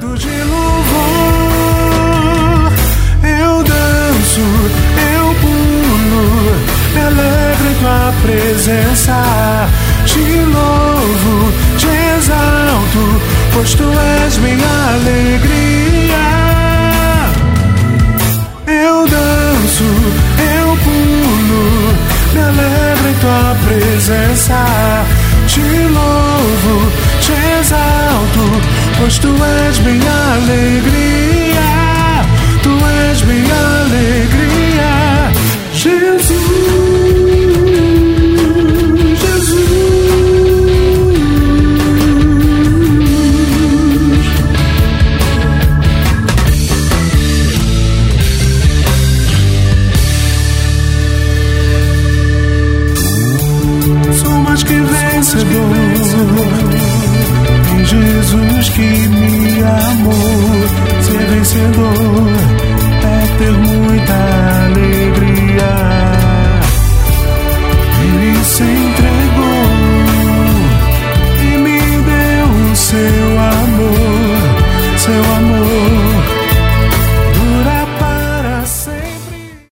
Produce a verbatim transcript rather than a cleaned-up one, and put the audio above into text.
canto de louvor, eu danço, eu pulo, me alegro em tua presença. Te louvo, te exalto, pois tu és minha alegria. Eu danço, eu pulo, me alegro em tua presença. Te louvo, te exalto, pois tu és minha alegria. Tu és minha alegria, Jesus. Em Jesus que me amou, ser vencedor é ter muito